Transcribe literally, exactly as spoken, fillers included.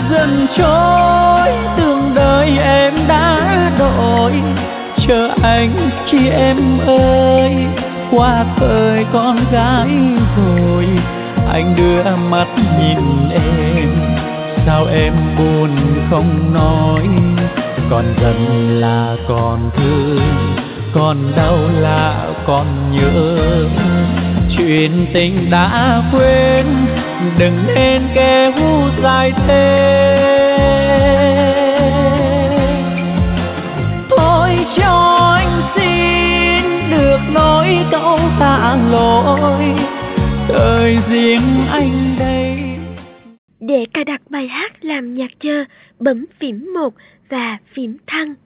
dần trôi, tương đời em đã đổi. Chờ anh khi em ơi, qua thời con gái rồi. Anh đưa mắt nhìn em, sao em buồn không nói. Còn giận là còn thương, còn đau là còn nhớ. Chuyện tình đã quên, đừng nên kéo dài thêm. Thôi cho anh xin được nói câu tạ lỗi, đời riêng anh đây. Để cài đặt bài hát làm nhạc chờ, bấm phím một và phím thăng.